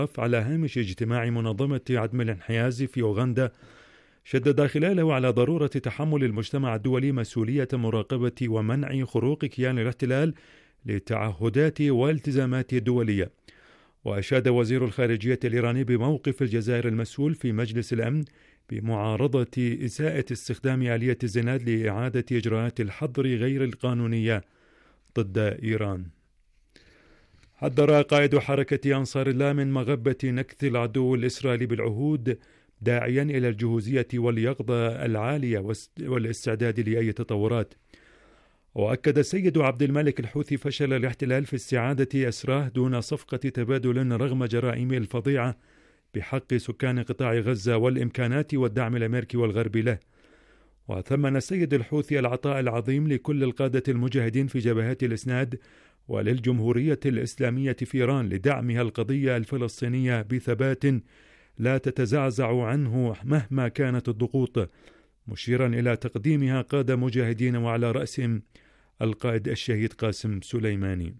على هامش اجتماع منظمة عدم الانحياز في أوغندا، شدد خلاله على ضرورة تحمل المجتمع الدولي مسؤولية مراقبة ومنع خروق كيان الاحتلال للتعهدات والتزامات دولية. وأشاد وزير الخارجية الإيراني بموقف الجزائر المسؤول في مجلس الأمن بمعارضة إساءة استخدام آلية الزناد لإعادة إجراءات الحظر غير القانونية ضد إيران. حذر قائد حركة أنصار الله من مغبة نكث العدو الإسرائيلي بالعهود، داعيا إلى الجهوزية واليقظة العالية والاستعداد لأي تطورات. وأكد السيد عبد الملك الحوثي فشل الاحتلال في استعادة أسراه دون صفقة تبادل رغم جرائمه الفظيعة بحق سكان قطاع غزة والإمكانات والدعم الأمريكي والغربي له. وثمن السيد الحوثي العطاء العظيم لكل القادة المجاهدين في جبهات الإسناد وللجمهورية الإسلامية في إيران لدعمها القضية الفلسطينية بثبات لا تتزعزع عنه مهما كانت الضغوط، مشيرا إلى تقديمها قادة مجاهدين وعلى رأسهم القائد الشهيد قاسم سليماني.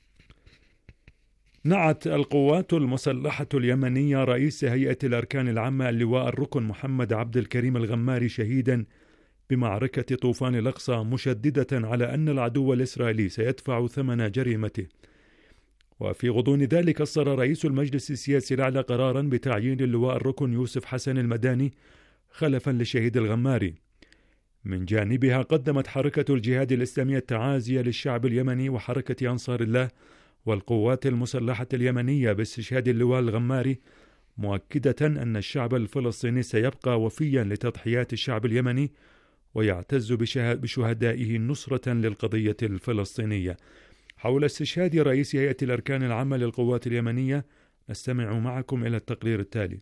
نعت القوات المسلحة اليمنية رئيس هيئة الأركان العامة اللواء الركن محمد عبد الكريم الغماري شهيدا بمعركة طوفان الأقصى، مشددة على أن العدو الإسرائيلي سيدفع ثمن جريمته. وفي غضون ذلك أصدر رئيس المجلس السياسي الأعلى قرارا بتعيين اللواء الركن يوسف حسن المداني خلفا للشهيد الغماري. من جانبها قدمت حركة الجهاد الإسلامي التعازي للشعب اليمني وحركة أنصار الله والقوات المسلحة اليمنية باستشهاد اللواء الغماري، مؤكدة أن الشعب الفلسطيني سيبقى وفيا لتضحيات الشعب اليمني ويعتز بشهدائه نصرة للقضية الفلسطينية. حول استشهاد رئيس هيئة الأركان العامة للقوات اليمنية نستمع معكم إلى التقرير التالي.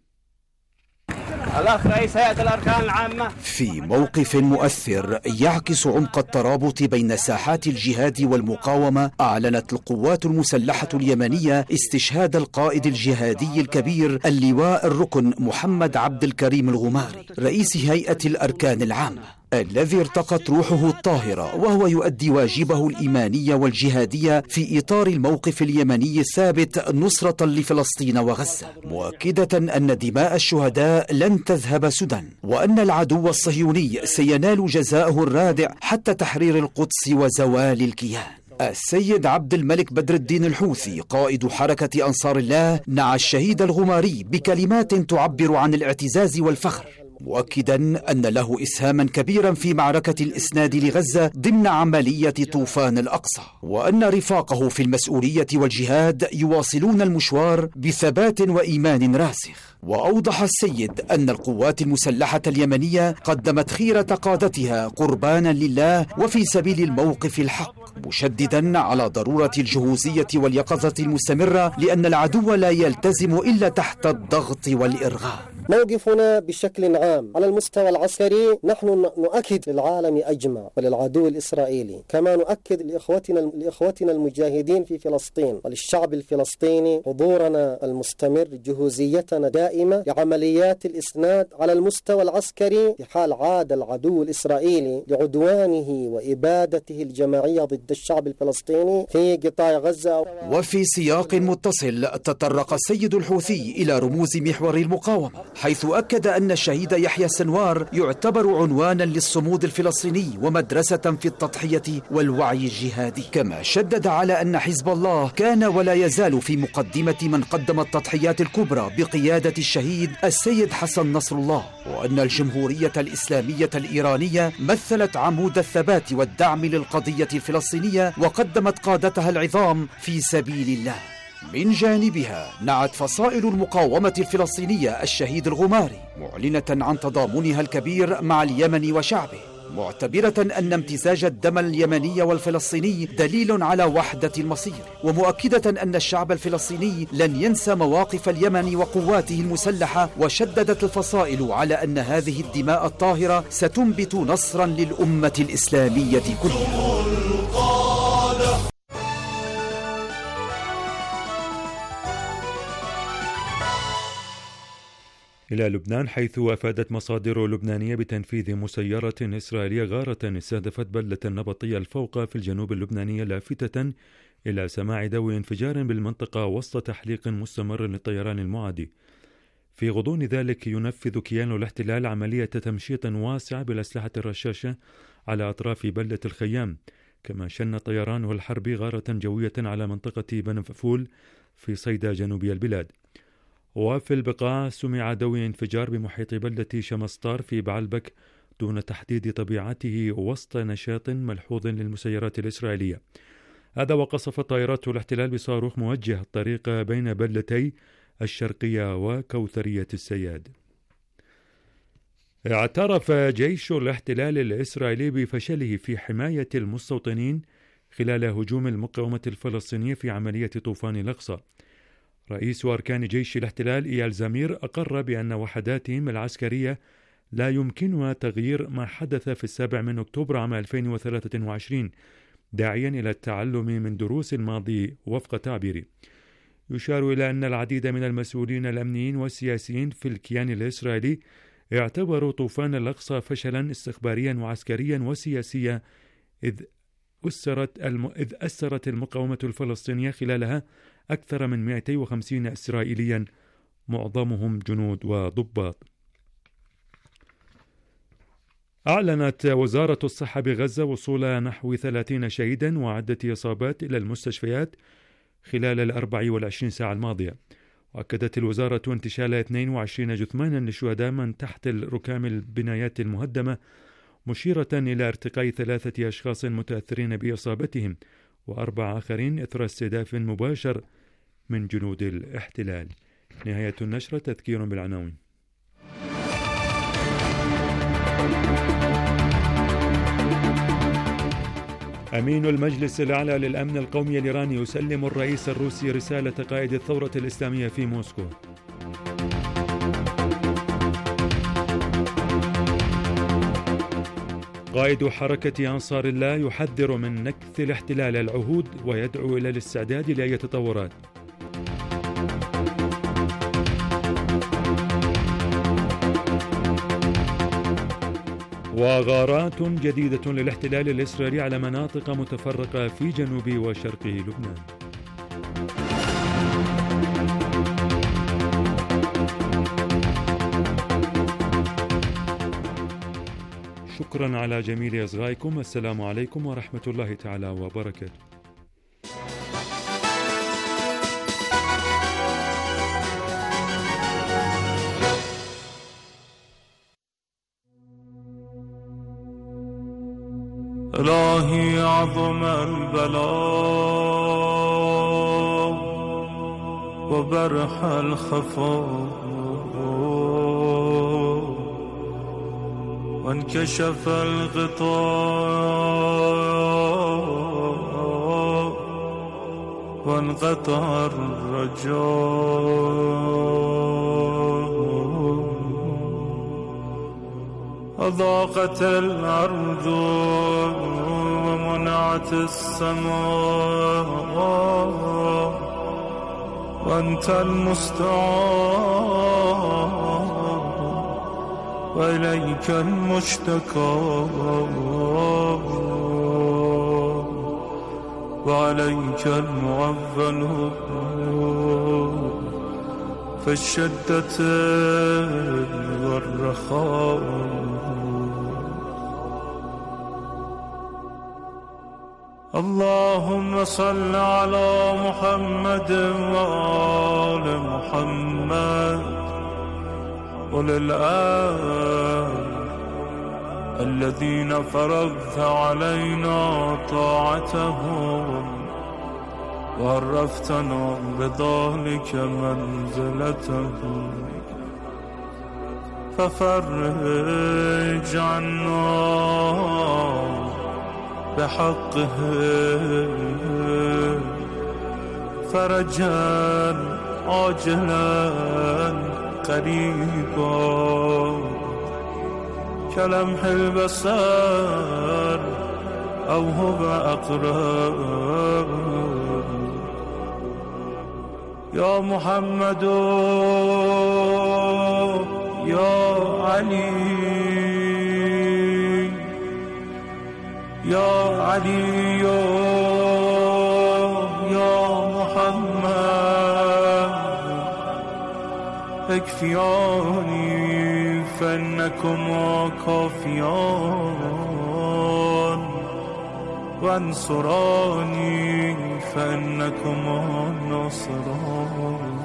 الأخ رئيس هيئة الأركان العامة. في موقف مؤثر يعكس عمق الترابط بين ساحات الجهاد والمقاومة، أعلنت القوات المسلحة اليمنية استشهاد القائد الجهادي الكبير اللواء الركن محمد عبد الكريم الغماري رئيس هيئة الأركان العامة، الذي ارتقت روحه الطاهرة وهو يؤدي واجبه الإيماني والجهادي في إطار الموقف اليمني الثابت نصرة لفلسطين وغزة، مؤكدة أن دماء الشهداء لن تذهب سدى، وأن العدو الصهيوني سينال جزاءه الرادع حتى تحرير القدس وزوال الكيان. السيد عبد الملك بدر الدين الحوثي قائد حركة أنصار الله نعى الشهيد الغماري بكلمات تعبر عن الاعتزاز والفخر، مؤكدا أن له إسهاما كبيرا في معركة الإسناد لغزة ضمن عملية طوفان الأقصى، وأن رفاقه في المسؤولية والجهاد يواصلون المشوار بثبات وإيمان راسخ. وأوضح السيد أن القوات المسلحة اليمنية قدمت خيرة قادتها قربانا لله وفي سبيل الموقف الحق، مشددا على ضرورة الجهوزية واليقظة المستمرة، لأن العدو لا يلتزم إلا تحت الضغط والإرغام. موقفنا بشكل عام على المستوى العسكري، نحن نؤكد للعالم أجمع وللعدو الإسرائيلي، كما نؤكد لإخوتنا المجاهدين في فلسطين وللشعب الفلسطيني حضورنا المستمر، جهوزيتنا دائمة لعمليات الإسناد على المستوى العسكري في حال عاد العدو الإسرائيلي لعدوانه وإبادته الجماعية ضد الشعب الفلسطيني في قطاع غزة. وفي سياق متصل تطرق السيد الحوثي إلى رموز محور المقاومة، حيث أكد أن الشهيد يحيى السنوار يعتبر عنوانا للصمود الفلسطيني ومدرسة في التضحية والوعي الجهادي، كما شدد على أن حزب الله كان ولا يزال في مقدمة من قدم التضحيات الكبرى بقيادة الشهيد السيد حسن نصر الله، وأن الجمهورية الإسلامية الإيرانية مثلت عمود الثبات والدعم للقضية الفلسطينية وقدمت قادتها العظام في سبيل الله. من جانبها نعت فصائل المقاومة الفلسطينية الشهيد الغماري، معلنة عن تضامنها الكبير مع اليمن وشعبه، معتبرة أن امتزاج الدم اليمني والفلسطيني دليل على وحدة المصير، ومؤكدة أن الشعب الفلسطيني لن ينسى مواقف اليمن وقواته المسلحة. وشددت الفصائل على أن هذه الدماء الطاهرة ستنبت نصرا للأمة الإسلامية كلها. إلى لبنان، حيث أفادت مصادر لبنانية بتنفيذ مسيرة إسرائيلية غارة استهدفت بلدة النبطية الفوقة في الجنوب اللبناني، لافتة إلى سماع دوي انفجار بالمنطقة وسط تحليق مستمر للطيران المعادي. في غضون ذلك ينفذ كيان الاحتلال عملية تمشيط واسعة بالأسلحة الرشاشة على أطراف بلدة الخيام، كما شن طيرانه الحربي غارة جوية على منطقة بنففول في صيدا جنوبي البلاد. وفي البقاع سمع دوي انفجار بمحيط بلدة شمسطار في بعلبك دون تحديد طبيعته وسط نشاط ملحوظ للمسيرات الإسرائيلية. هذا وقصف طائرات الاحتلال بصاروخ موجه الطريق بين بلدتي الشرقية وكوثرية السياد. اعترف جيش الاحتلال الإسرائيلي بفشله في حماية المستوطنين خلال هجوم المقاومة الفلسطينية في عملية طوفان الأقصى. رئيس أركان جيش الاحتلال إيال زمير أقر بأن وحداتهم العسكرية لا يمكنها تغيير ما حدث في 7 أكتوبر عام 2023، داعيا إلى التعلم من دروس الماضي وفق تعبيره. يشار إلى أن العديد من المسؤولين الأمنيين والسياسيين في الكيان الإسرائيلي اعتبروا طوفان الأقصى فشلا استخباريا وعسكريا وسياسيا، إذ أسرت المقاومة الفلسطينية خلالها أكثر من 250 إسرائيليا، معظمهم جنود وضباط. أعلنت وزارة الصحة بغزة وصول نحو 30 شهيدا وعدة إصابات إلى المستشفيات خلال 24 ساعة الماضية. وأكدت الوزارة انتشال 22 جثمانا للشهداء من تحت ركام البنايات المهدمة، مشيرة إلى ارتقاء 3 أشخاص متأثرين بإصابتهم و4 آخرين إثر استهداف مباشر من جنود الاحتلال. نهاية النشرة. تذكير بالعناوين. أمين المجلس الأعلى للأمن القومي الإيراني يسلم الرئيس الروسي رسالة قائد الثورة الإسلامية في موسكو. قائد حركة أنصار الله يحذر من نكث الاحتلال العهود ويدعو إلى الاستعداد لأي تطورات. وغارات جديدة للاحتلال الإسرائيلي على مناطق متفرقة في جنوب وشرق لبنان. شكرا على جميل إصغائكم. السلام عليكم ورحمة الله تعالى وبركاته. إلهي عظم البلاء وبرح الخفاء وانكشف الغطاء وانقطع الرجاء أضاقت الأرض ومنعت السماء وأنت المستعان وإليك المشتكى وعليك المعول في الشدة والرخاء. اللهم صل على محمد وآل محمد وللآل الذين فرضت علينا طاعتهم وعرفتنا بذلك منزلتهم، ففرج عنا بحقه فرجا عاجلا قريبا كلمح البصر أو هو أقرب. يا محمد يا علي يا علي اكفياني فإنكما كافيان وانصراني فإنكما ناصران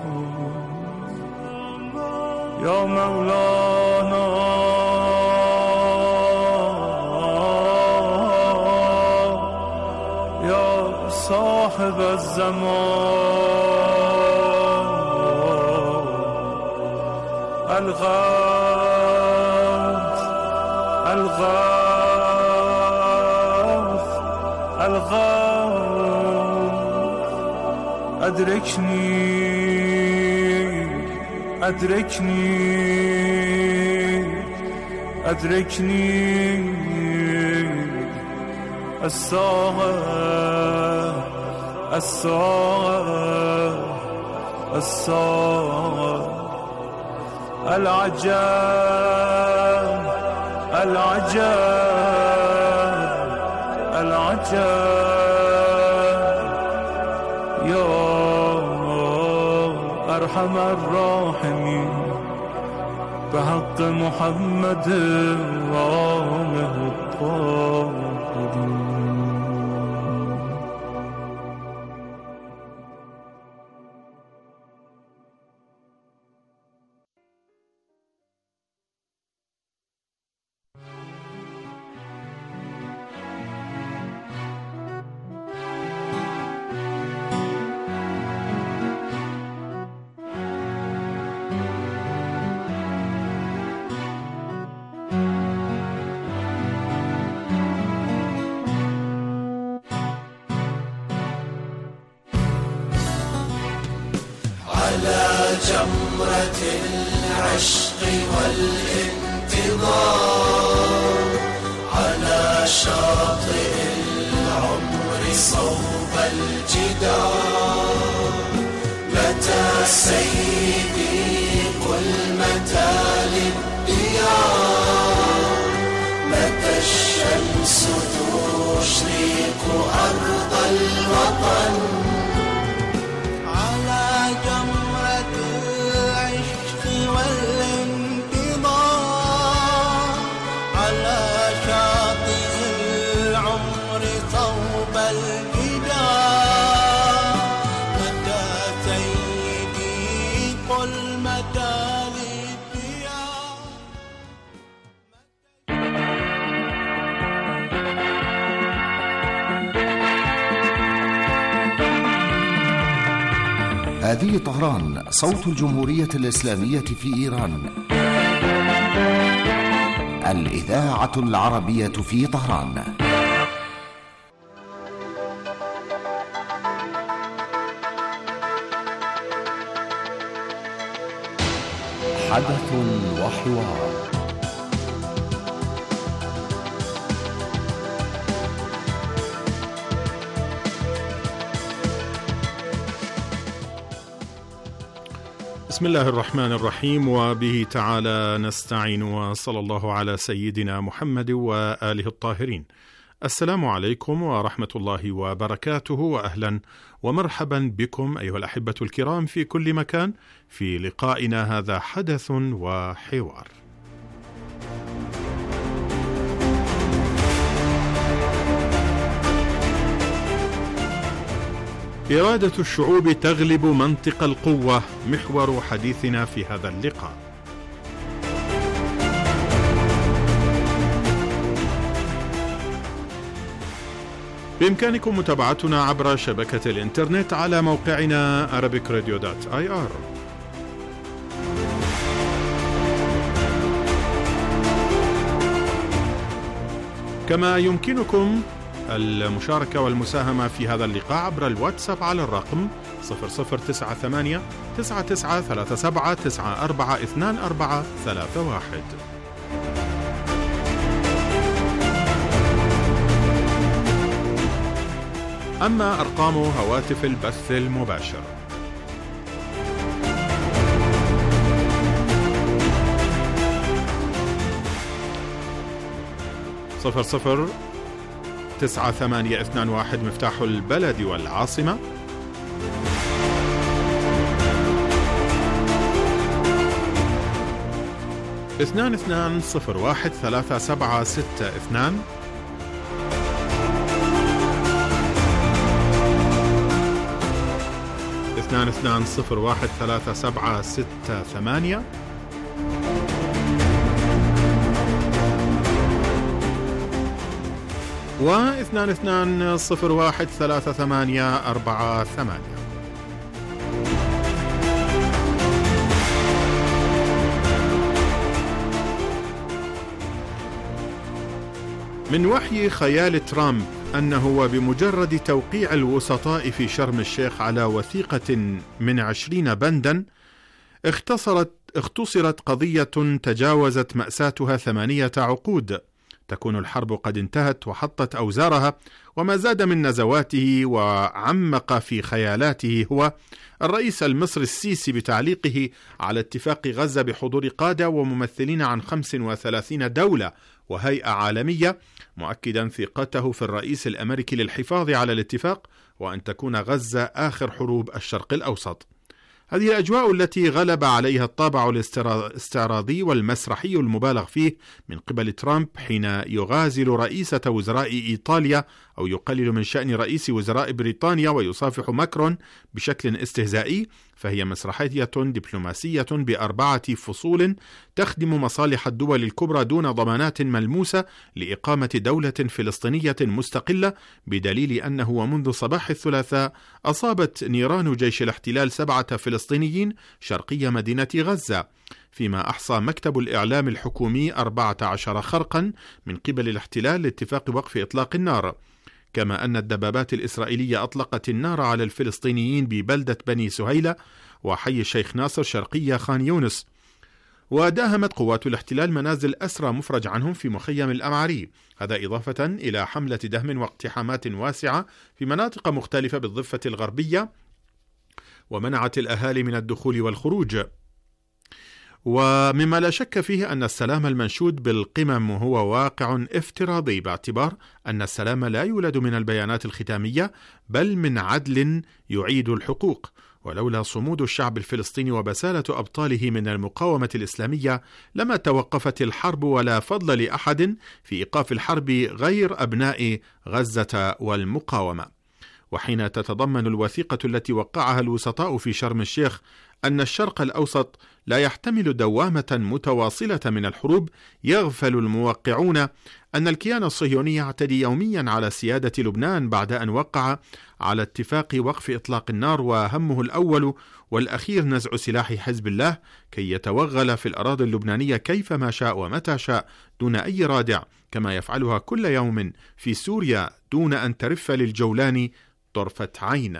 يا مولانا يا صاحب الزمان الغوث الغوث الغوث أدركني أدركني أدركني الساعة الساعة الساعة العجاب العجاب العجاب يا أرحم الراحمين بحق محمد وآله الطاهرين. جمرة العشق والانتظار على شاطئ العمر صوب الجدار متى سيدي قل متى للديار متى الشمس تشرق أرض الوطن هذه طهران صوت الجمهورية الإسلامية في إيران. الإذاعة العربية في طهران. حدث وحوار. بسم الله الرحمن الرحيم، وبه تعالى نستعين، وصلى الله على سيدنا محمد وآله الطاهرين. السلام عليكم ورحمة الله وبركاته، وأهلا ومرحبا بكم أيها الأحبة الكرام في كل مكان في لقائنا هذا حدث وحوار. إرادة الشعوب تغلب منطق القوة، محور حديثنا في هذا اللقاء. بإمكانكم متابعتنا عبر شبكة الإنترنت على موقعنا arabicradio.ir. كما يمكنكم المشاركة والمساهمة في هذا اللقاء عبر الواتساب على الرقم 0098 9937 942431. أما أرقام هواتف البث المباشر 009821 مفتاح البلد والعاصمة، 22013762 22013768 و22013848. من وحي خيال ترامب أنه وبمجرد توقيع الوسطاء في شرم الشيخ على وثيقة من 20 بندا اختصرت قضية تجاوزت مأساتها 8 عقود، تكون الحرب قد انتهت وحطت أوزارها. وما زاد من نزواته وعمق في خيالاته هو الرئيس المصري السيسي بتعليقه على اتفاق غزة بحضور قادة وممثلين عن 35 دولة وهيئة عالمية، مؤكدا ثقته في الرئيس الأمريكي للحفاظ على الاتفاق وأن تكون غزة آخر حروب الشرق الأوسط. هذه الأجواء التي غلب عليها الطابع الاستعراضي والمسرحي المبالغ فيه من قبل ترامب حين يغازل رئيسة وزراء إيطاليا أو يقلل من شأن رئيس وزراء بريطانيا ويصافح ماكرون بشكل استهزائي، فهي مسرحية دبلوماسية ب4 فصول تخدم مصالح الدول الكبرى دون ضمانات ملموسة لإقامة دولة فلسطينية مستقلة، بدليل أنه ومنذ صباح الثلاثاء أصابت نيران جيش الاحتلال 7 فلسطينيين شرقي مدينة غزة، فيما أحصى مكتب الإعلام الحكومي 14 خرقا من قبل الاحتلال لاتفاق وقف إطلاق النار. كما أن الدبابات الإسرائيلية أطلقت النار على الفلسطينيين ببلدة بني سهيلة وحي الشيخ ناصر شرقية خان يونس. وداهمت قوات الاحتلال منازل أسرى مفرج عنهم في مخيم الأمعري، هذا إضافة إلى حملة دهم واقتحامات واسعة في مناطق مختلفة بالضفة الغربية، ومنعت الأهالي من الدخول والخروج. ومما لا شك فيه أن السلام المنشود بالقمم هو واقع افتراضي، باعتبار أن السلام لا يولد من البيانات الختامية بل من عدل يعيد الحقوق. ولولا صمود الشعب الفلسطيني وبسالة أبطاله من المقاومة الإسلامية لما توقفت الحرب، ولا فضل لأحد في إيقاف الحرب غير أبناء غزة والمقاومة. وحين تتضمن الوثيقة التي وقعها الوسطاء في شرم الشيخ أن الشرق الأوسط لا يحتمل دوامة متواصلة من الحروب، يغفل الموقعون أن الكيان الصهيوني يعتدي يوميا على سيادة لبنان بعد أن وقع على اتفاق وقف إطلاق النار، وهمه الأول والأخير نزع سلاح حزب الله كي يتوغل في الأراضي اللبنانية كيفما شاء ومتى شاء دون أي رادع، كما يفعلها كل يوم في دون أن ترف للجولان طرفة عين.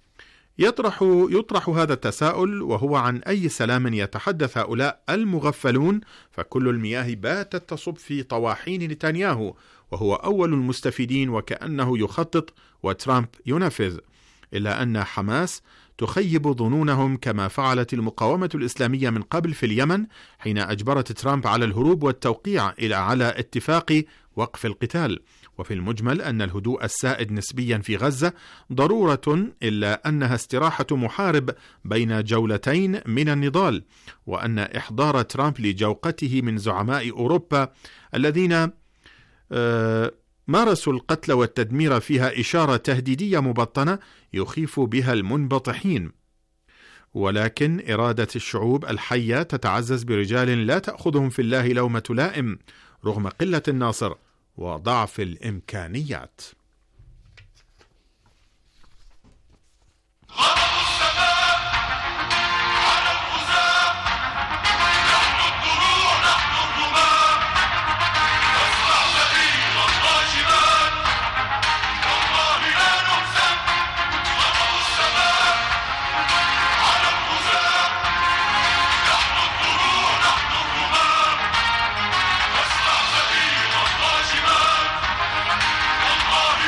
يطرح هذا التساؤل، وهو عن أي سلام يتحدث هؤلاء المغفلون؟ فكل المياه باتت تصب في طواحين نتنياهو، وهو أول المستفيدين وكأنه يخطط وترامب ينفذ، إلا أن حماس تخيب ظنونهم كما فعلت المقاومة الإسلامية من قبل في اليمن حين أجبرت ترامب على الهروب والتوقيع على اتفاق وقف القتال. وفي المجمل أن الهدوء السائد نسبيا في غزة ضرورة، إلا أنها استراحة محارب بين جولتين من النضال، وأن إحضار ترامب لجوقته من زعماء أوروبا الذين مارسوا القتل والتدمير فيها إشارة تهديدية مبطنة يخيف بها المنبطحين. ولكن إرادة الشعوب الحية تتعزز برجال لا تأخذهم في الله لومة لائم رغم قلة الناصر وضعف الإمكانيات. الله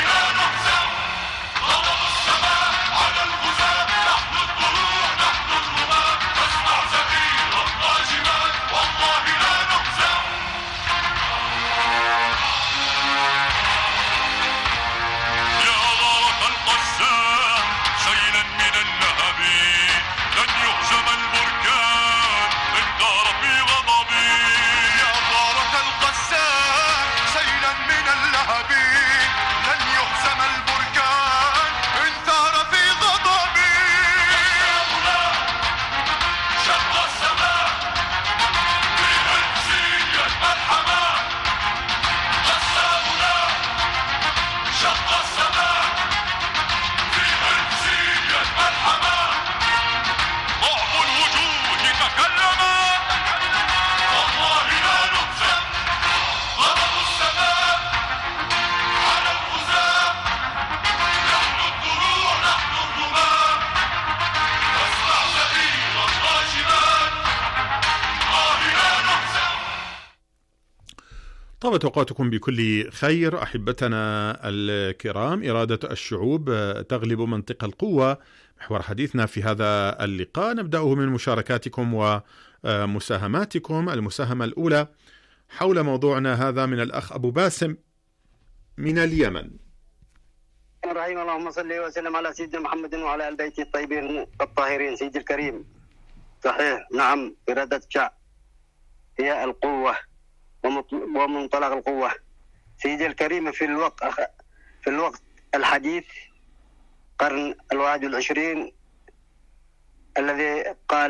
طابت أوقاتكم بكل خير أحبتنا الكرام. إرادة الشعوب تغلب منطق القوة، محور حديثنا في هذا اللقاء. نبدأه من مشاركاتكم ومساهماتكم. المساهمة الأولى حول موضوعنا هذا من الأخ أبو باسم من اليمن. الرحيم اللهم صل وسلم على سيدنا محمد وعلى آل بيته الطيبين الطاهرين. سيدي الكريم، صحيح، نعم، إرادة الشعب هي القوة ومنطلق القوة. سيدي الكريم، في الوقت الحديث قرن 21 الذي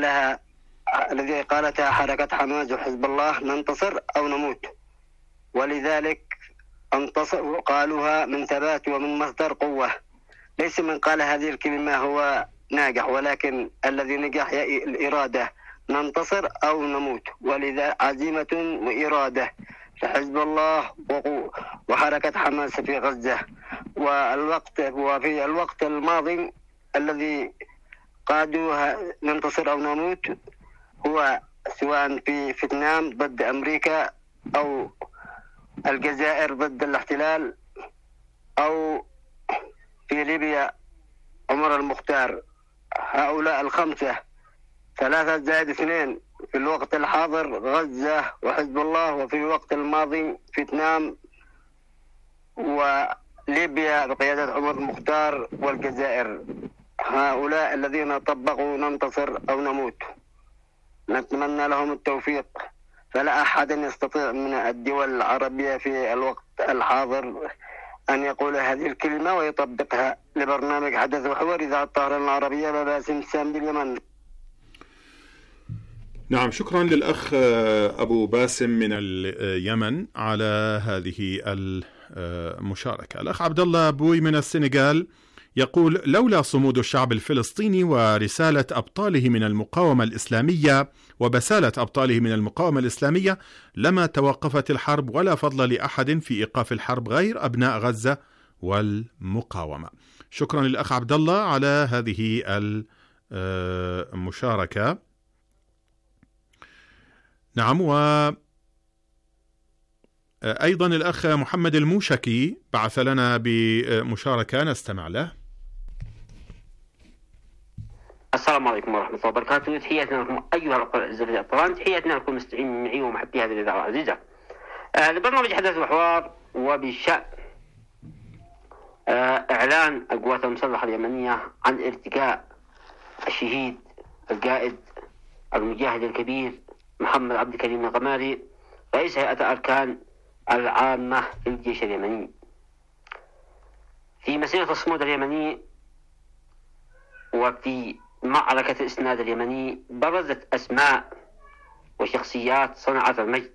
قالتها حركة حماس وحزب الله: ننتصر أو نموت. ولذلك قالوها من ثبات ومن مصدر قوة. ليس من قال هذه الكلمة هو ناجح، ولكن الذي نجح هي الإرادة: ننتصر أو نموت. ولذا عزيمة وإرادة لحزب الله وحركة حماس في غزة. وفي الوقت الماضي الذي قادوها ننتصر أو نموت هو سواء في فيتنام ضد أمريكا، أو الجزائر ضد الاحتلال، أو في ليبيا عمر المختار. هؤلاء الخمسة 3 زائد 2 في الوقت الحاضر غزة وحزب الله، وفي الوقت الماضي فيتنام وليبيا بقيادة عمر المختار والجزائر. هؤلاء الذين طبقوا ننتصر أو نموت، نتمنى لهم التوفيق. فلا أحد يستطيع من الدول العربية في الوقت الحاضر أن يقول هذه الكلمة ويطبقها. لبرنامج حدث وحوار إذاعة الطاهرة العربية، باسم السام باليمن. نعم، شكرا للأخ أبو باسم من اليمن على هذه المشاركة. الأخ عبد الله بوي من السنغال يقول: لولا صمود الشعب الفلسطيني ورسالة أبطاله من المقاومة الإسلامية وبسالة أبطاله من المقاومة الإسلامية لما توقفت الحرب، ولا فضل لأحد في إيقاف الحرب غير أبناء غزة والمقاومة. شكرا للأخ عبد الله على هذه المشاركة. نعم، أيضا الأخ محمد الموشكي بعث لنا بمشاركة نستمع له. السلام عليكم ورحمة الله وبركاته. تحياتنا لكم أيها الأخوة الأعزاء في الطيران، تحياتنا لكم مستمعين معي ومحبي هذه الإذاعة العزيزة. لبرنامج حدث وحوار، وبالشأن إعلان القوات المسلحة اليمنية عن ارتقاء الشهيد القائد المجاهد الكبير محمد عبد الكريم الغماري، رئيس هيئة أركان العامة في الجيش اليمني. في مسيرة الصمود اليمني وفي معركة الإسناد اليمني برزت أسماء وشخصيات صنعت المجد،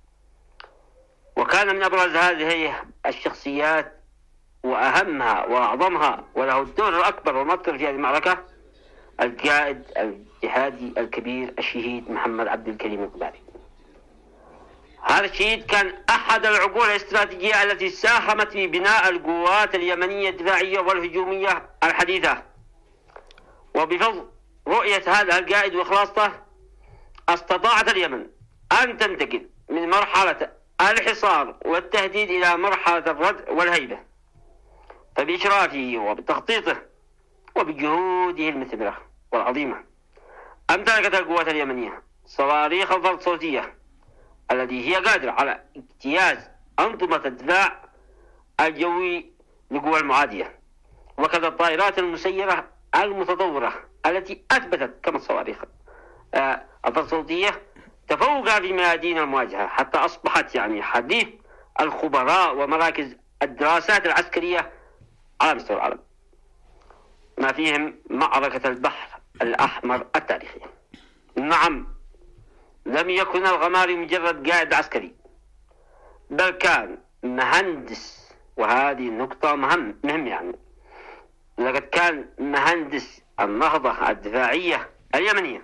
وكان من أبرز هذه الشخصيات وأهمها وأعظمها وله الدور الأكبر والمذكر في هذه المعركة القائد الجهادي الكبير الشهيد محمد عبد الكريم الغماري. هذا الشهيد كان أحد العقول الاستراتيجية التي ساهمت في بناء القوات اليمنية الدفاعية والهجومية الحديثة. وبفضل رؤية هذا القائد وإخلاصه استطاعت اليمن أن تنتقل من مرحلة الحصار والتهديد إلى مرحلة الردع والهيبة. فبإشرافه وبتخطيطه وبجهوده المثمرة والعظيمة امتلكت القوات اليمنية صواريخ الضغط صوتية التي هي قادرة على اجتياز أنظمة الدفاع الجوي لقوى المعادية، وكذا الطائرات المسيرة المتطورة التي أثبتت كما الصواريخ الضغط الصوتية تفوقها في ميادين المواجهة، حتى أصبحت حديث الخبراء ومراكز الدراسات العسكرية على مستوى العالم، ما فيهم معركة البحر الأحمر التاريخية. نعم، لم يكن الغماري مجرد قائد عسكري، بل كان مهندس، وهذه النقطة مهم لقد كان مهندس النهضة الدفاعية اليمنية،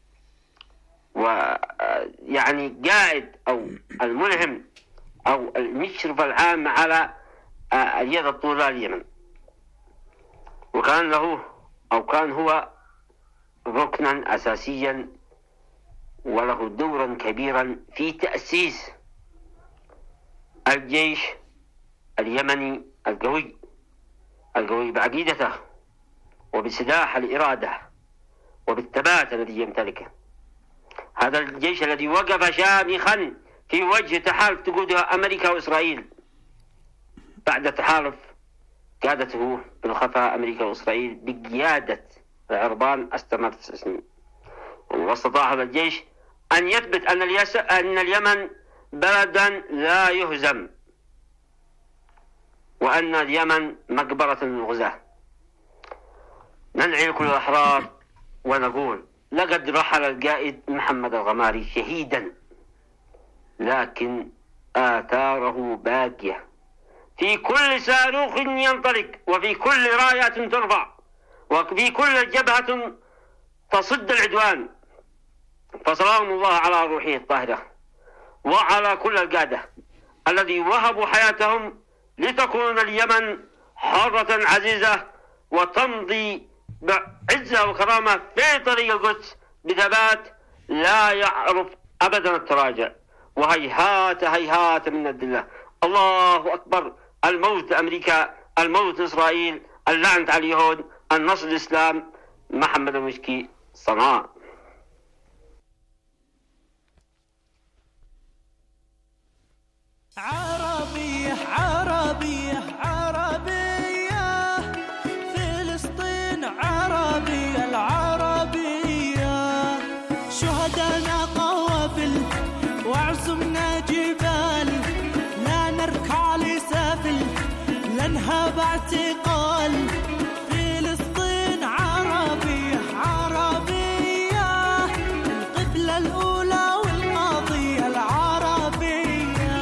قائد أو الملهم أو المشرف العام على اليد الطولى اليمن. وكان هو ركنا أساسيا وله دورا كبيرا في تأسيس الجيش اليمني القوي بعقيدته وبسلاح الإرادة وبالثبات الذي يمتلكه. هذا الجيش الذي وقف شامخا في وجه تحالف تقوده أمريكا وإسرائيل بعد تحالف قادته بالخفاء أمريكا وإسرائيل بقيادة العربان استمر 9 سنين. واستطاع هذا الجيش أن يثبت أن اليمن بلدا لا يهزم، وأن اليمن مقبرة للغزاة. ننعي كل الأحرار ونقول لقد رحل القائد محمد الغماري شهيدا، لكن آثاره باقية في كل صاروخ ينطلق، وفي كل راية ترفع، وفي كل جبهة تصد العدوان. فسلام الله على روحه الطاهرة وعلى كل القادة الذي وهبوا حياتهم لتكون اليمن حرة عزيزة وتمضي بعزة وكرامة في طريق القدس بثبات لا يعرف أبدا التراجع. وهيهات هيهات من الدلة. الله أكبر. الموت أمريكا، الموت إسرائيل، اللعنة على اليهود، النصر الإسلام. محمد المشكي، صنعاء. عربية عربية عربية، فلسطين عربية العربية، شهدنا قوافل وعزمنا جبال، لا نركع لسافل لا نهاب اعتقال. فلسطين عربية عربية، القبلة الأولى والقضية العربية.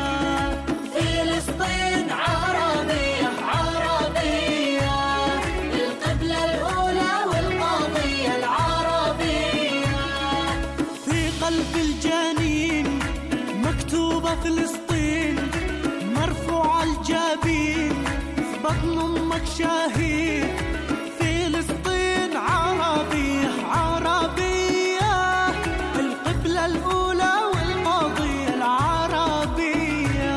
فلسطين عربية عربية، القبلة الأولى والقضية العربية. في قلب الجنين مكتوبة فلسطين، مرفوع الجبين في بطن أمك شهيد. فلسطين عربية عربية، القبلة الأولى والقضية العربية.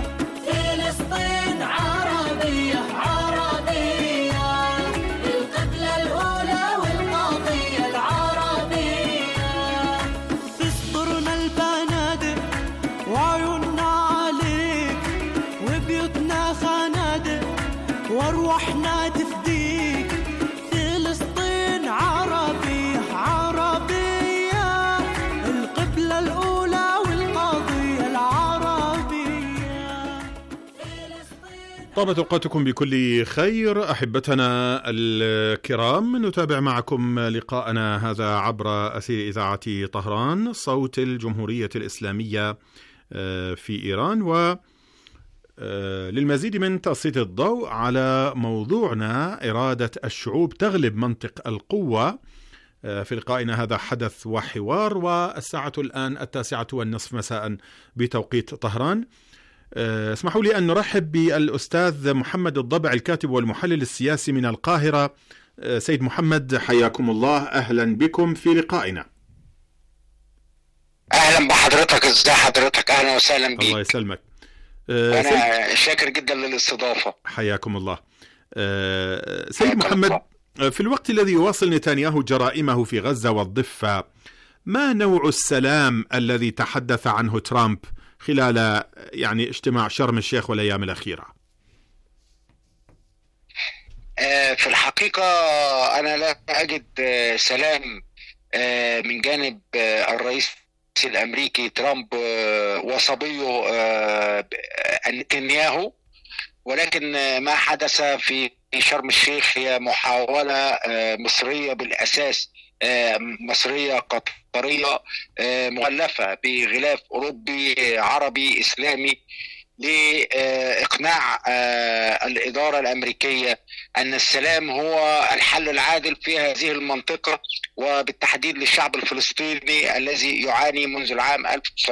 فلسطين عربية عربية، القبلة الأولى والقضية العربية. في صدورنا البنادق وعيوننا عليك، وبيوتنا خنادق وارواحنا تفديك. فلسطين عربية عربية، القبلة الأولى والقضية العربية. طابت أوقاتكم بكل خير أحبتنا الكرام. نتابع معكم لقاءنا هذا عبر أثير إذاعة طهران صوت الجمهورية الإسلامية في إيران. وللمزيد من تسليط الضوء على موضوعنا إرادة الشعوب تغلب منطق القوة، في لقائنا هذا حدث وحوار، والساعة الآن 9:30 مساء بتوقيت طهران. اسمحوا لي أن نرحب بالأستاذ محمد الضبع الكاتب والمحلل السياسي من القاهرة. سيد محمد، حياكم الله، أهلا بكم في لقائنا. أهلا بحضرتك. ازاي حضرتك؟ أهلا وسهلا بك. الله يسلمك. أنا شاكر جدا للاستضافة. حياكم الله. سيد محمد، في الوقت الذي يواصل نتنياهو جرائمه في غزة والضفة، ما نوع السلام الذي تحدث عنه ترامب خلال اجتماع شرم الشيخ والأيام الأخيرة؟ في الحقيقة أنا لا أجد سلام من جانب الرئيس الأمريكي ترامب وصبيه نتنياهو، ولكن ما حدث في شرم الشيخ هي محاولة مصرية بالأساس، مصرية قطرية مغلفة بغلاف أوروبي عربي إسلامي لإقناع الإدارة الأمريكية أن السلام هو الحل العادل في هذه المنطقة، وبالتحديد للشعب الفلسطيني الذي يعاني منذ العام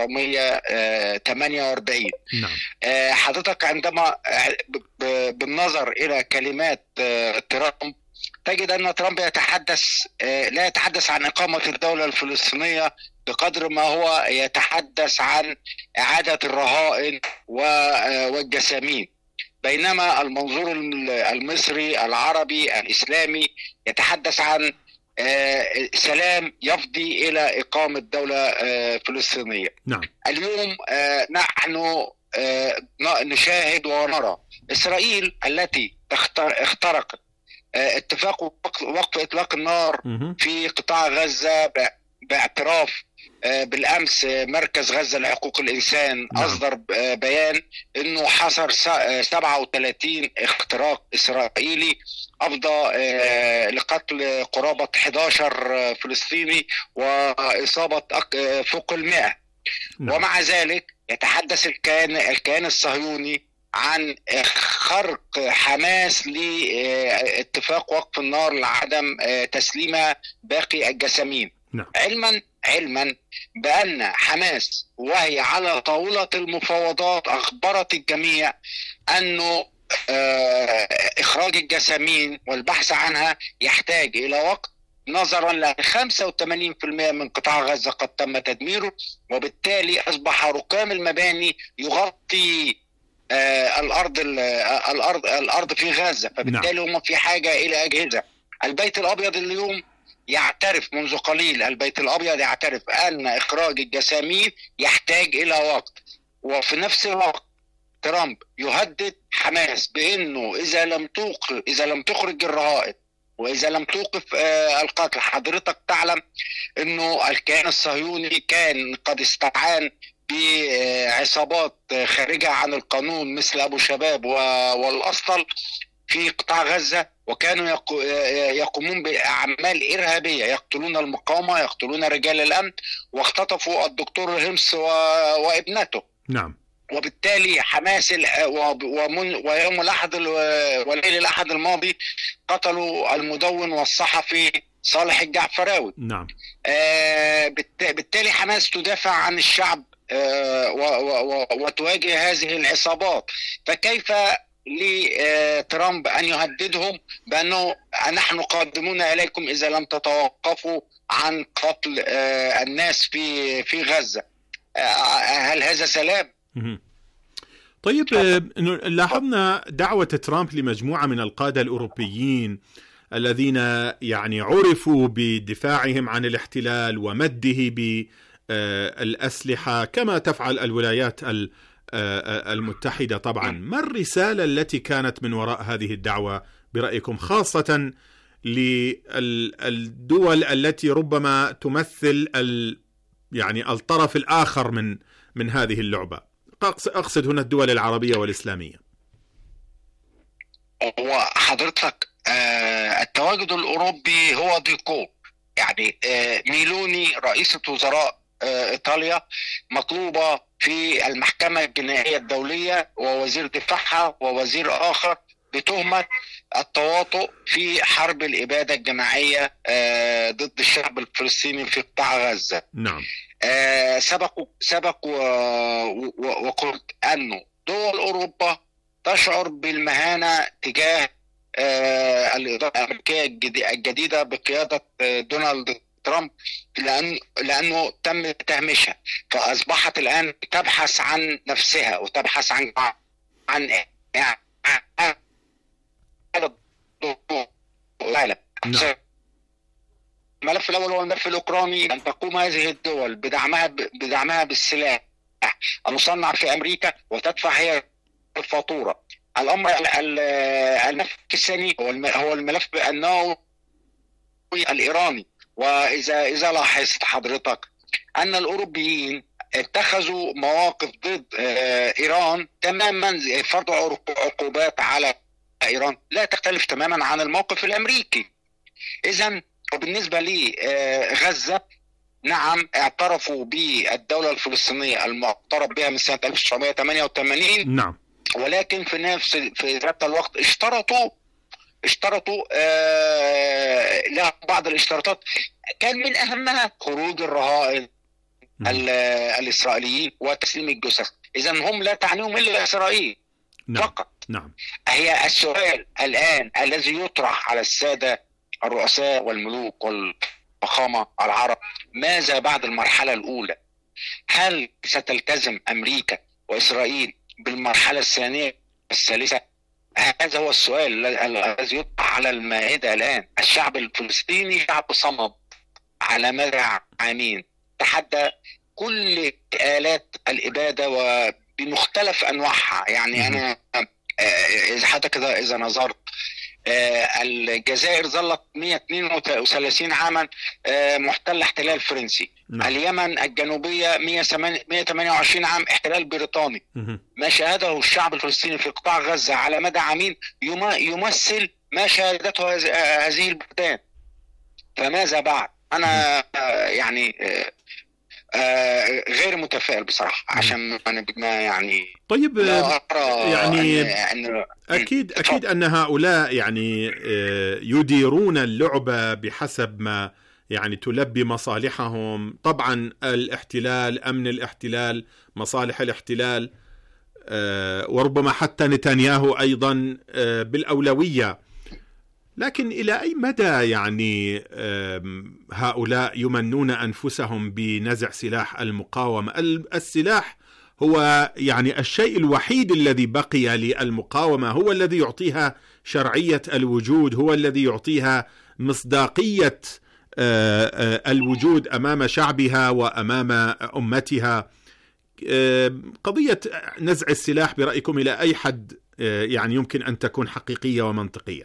1948. نعم. حضرتك عندما بالنظر إلى كلمات ترامب تجد أن ترامب لا يتحدث عن إقامة الدولة الفلسطينية بقدر ما هو يتحدث عن إعادة الرهائن والجسامين، بينما المنظور المصري العربي الإسلامي يتحدث عن سلام يفضي إلى إقامة دولة فلسطينية. نعم. اليوم نحن نشاهد ونرى إسرائيل التي اخترقت اتفاق وقف إطلاق النار في قطاع غزة باعتراف بالأمس مركز غزة لحقوق الإنسان أصدر بيان أنه حصر 37 اختراق إسرائيلي أفضى لقتل قرابة 11 فلسطيني وإصابة فوق 100. ومع ذلك يتحدث الكيان الصهيوني عن خرق حماس لاتفاق وقف النار لعدم تسليم باقي الجسامين. علما بأن حماس وهي على طاولة المفاوضات أخبرت الجميع أنه إخراج الجسامين والبحث عنها يحتاج إلى وقت، نظرا ل 85% من قطاع غزة قد تم تدميره، وبالتالي أصبح ركام المباني يغطي الأرض في غزة، فبالتالي هم في حاجة إلى أجهزة. البيت الأبيض اليوم يعترف منذ قليل، البيت الأبيض يعترف أن إخراج الجسامين يحتاج إلى وقت، وفي نفس الوقت ترامب يهدد حماس بأنه إذا لم تخرج الرهائن وإذا لم توقف القتل. حضرتك تعلم أنه الكيان الصهيوني كان قد استعان بعصابات خارجة عن القانون مثل أبو شباب والأسطل في قطاع غزة، وكانوا يقومون بأعمال إرهابية، يقتلون المقاومة، يقتلون رجال الأمن، واختطفوا الدكتور همس وابنته. نعم. وبالتالي حماس ويوم الأحد وليل الأحد الماضي قتلوا المدون والصحفي صالح الجعفراوي. نعم. بالتالي حماس تدافع عن الشعب وتواجه هذه العصابات، فكيف لترامب أن يهددهم بأنه نحن قادمون إليكم إذا لم تتوقفوا عن قتل الناس في غزة؟ هل هذا سلام؟ طيب، لاحظنا دعوة ترامب لمجموعة من القادة الأوروبيين الذين يعني عرفوا بدفاعهم عن الاحتلال ومده بالأسلحة كما تفعل الولايات المتحدة. طبعا ما الرسالة التي كانت من وراء هذه الدعوة برأيكم، خاصة للدول التي ربما تمثل يعني الطرف الآخر من هذه اللعبة؟ أقصد هنا الدول العربية والإسلامية. وحضرتك التواجد الأوروبي هو ضيقه، يعني ميلوني رئيسة وزراء إيطاليا مطلوبة في المحكمة الجنائية الدولية، ووزير دفاعها ووزير آخر بتهمة التواطؤ في حرب الإبادة الجماعية ضد الشعب الفلسطيني في قطاع غزة. نعم. سبق وقلت أنه دول أوروبا تشعر بالمهانة تجاه الإدارة الأمريكية الجديدة بقيادة دونالد ترامب، لأنه تم تهميشها، فأصبحت الآن تبحث عن نفسها وتبحث عن العالم. الملف الأول هو الملف الأوكراني، أن تقوم هذه الدول بدعمها بالسلاح المصنع في أمريكا وتدفع هي الفاتورة. الأمر الملف الثاني هو الملف النووي الإيراني. وإذا لاحظت حضرتك أن الأوروبيين اتخذوا مواقف ضد إيران تماما، فرض عقوبات على إيران لا تختلف تماما عن الموقف الأمريكي. إذن وبالنسبة لغزة، نعم اعترفوا بالدولة الفلسطينية المعترف بها من سنة 1988. نعم. ولكن في ذات الوقت اشترطوا لها بعض الاشتراطات، كان من أهمها خروج الرهائن الإسرائيليين وتسليم الجثث. إذن هم لا تعنيهم إلا إسرائيل. نعم. فقط. نعم. هي السؤال الآن الذي يطرح على السادة الرؤساء والملوك والفخامة العرب، ماذا بعد المرحلة الأولى؟ هل ستلتزم أمريكا وإسرائيل بالمرحلة الثانية الثالثة؟ هذا هو السؤال الذي يطرح على المائدة الآن. الشعب الفلسطيني شعب صمد على مدى عامين، تحدى كل آلات الإبادة وبمختلف أنواعها. يعني أنا حتى كده إذا نظرت الجزائر ظلت 132 عاما محتل احتلال فرنسي. اليمن الجنوبية 128 عام احتلال بريطاني. ما شاهده الشعب الفلسطيني في قطاع غزة على مدى عامين يمثل ما شاهدته هذه البلدان. فماذا بعد؟ أنا يعني غير متفائل بصراحة، عشان ما يعني. طيب يعني أكيد أن هؤلاء يعني يديرون اللعبة بحسب ما يعني تلبي مصالحهم. طبعا الاحتلال، أمن الاحتلال، مصالح الاحتلال، وربما حتى نتنياهو أيضا بالأولوية. لكن إلى أي مدى يعني هؤلاء يمنون أنفسهم بنزع سلاح المقاومة؟ السلاح هو يعني الشيء الوحيد الذي بقي للمقاومة، هو الذي يعطيها شرعية الوجود، هو الذي يعطيها مصداقية الوجود أمام شعبها وأمام أمتها. قضية نزع السلاح برأيكم إلى أي حد يعني يمكن أن تكون حقيقية ومنطقية؟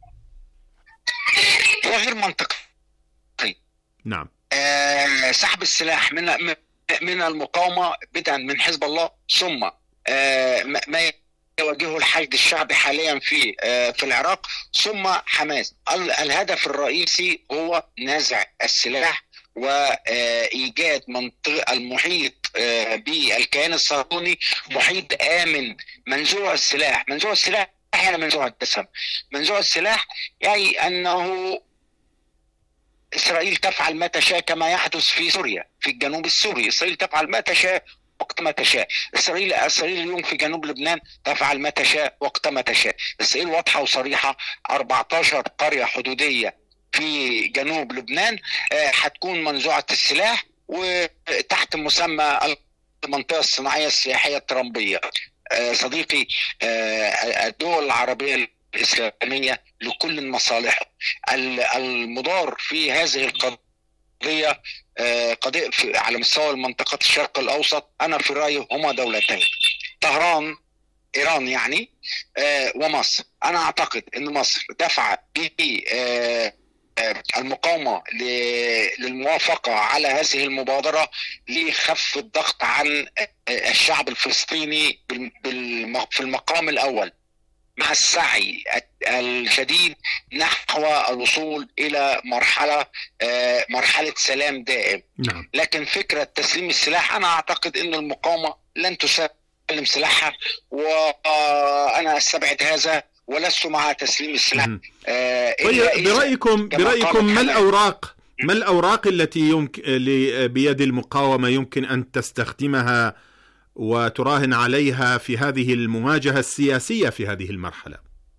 غير منطقي. نعم. سحب السلاح من المقاومة بدءا من حزب الله، ثم ما يواجهه الحشد الشعبي حاليا في العراق، ثم حماس. الهدف الرئيسي هو نزع السلاح وإيجاد منطقة المحيط بالكيان الصهيوني محيط آمن. منزوع السلاح يعني منزوع الدسم. منزوع السلاح يعني أنه إسرائيل تفعل ما تشاء، كما يحدث في سوريا، في الجنوب السوري. إسرائيل تفعل ما تشاء وقت ما تشاء. إسرائيل اليوم في جنوب لبنان تفعل ما تشاء وقت ما تشاء. إسرائيل واضحة وصريحة. 14 قرية حدودية في جنوب لبنان هتكون منزوعة السلاح وتحت مسمى المنطقة الصناعية السياحية الترامبية. صديقي، الدول العربية الإسلامية لكل المصالح. المضار في هذه القضية قضية على مستوى منطقة الشرق الأوسط أنا في رأيي هما دولتين، طهران إيران يعني ومصر. أنا أعتقد أن مصر دفع المقاومة للموافقة على هذه المبادرة لخف الضغط عن الشعب الفلسطيني في المقام الأول، مع السعي الشديد نحو الوصول إلى مرحلة سلام دائم. نعم. لكن فكرة تسليم السلاح، أنا أعتقد أن المقاومة لن تسلم سلاحها، وأنا أستبعد هذا ولست مع تسليم السلاح. برأيكم ما الأوراق التي يمكن بيد المقاومة يمكن أن تستخدمها وتراهن عليها في هذه المواجهة السياسية في هذه المرحلة؟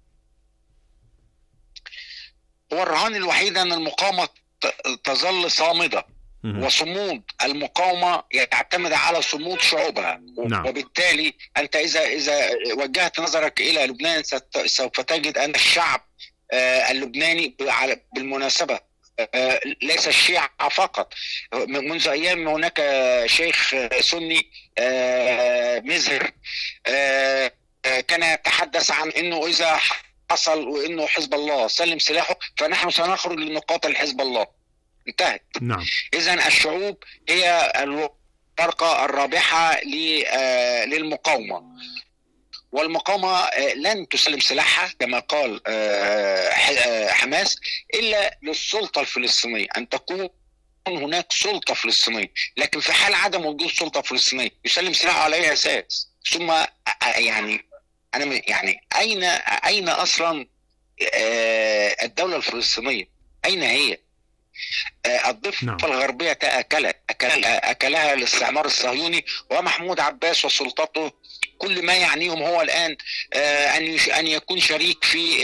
هو الرهان الوحيد أن المقاومة تظل صامدة، وصمود المقاومة يعتمد على صمود شعوبها. نعم. وبالتالي أنت إذا وجهت نظرك إلى لبنان سوف تجد أن الشعب اللبناني بالمناسبة ليس الشيعة فقط. منذ أيام هناك شيخ سني مزهر كان يتحدث عن أنه إذا حصل وأنه حزب الله سلم سلاحه فنحن سنخرج لنقاتل حزب الله. انتهت. نعم. إذن الشعوب هي الورقة الرابحة للمقاومة، والمقاومة لن تسلم سلاحها كما قال حماس إلا للسلطة الفلسطينية، أن تكون هناك سلطة فلسطينية. لكن في حال عدم وجود سلطة فلسطينية يسلم سلاحه على أي أساس؟ ثم يعني أنا يعني أين أصلا الدولة الفلسطينية؟ أين هي؟ الضفة الغربية أكلها الاستعمار الصهيوني ومحمود عباس وسلطته. كل ما يعنيهم هو الآن أن يكون شريك في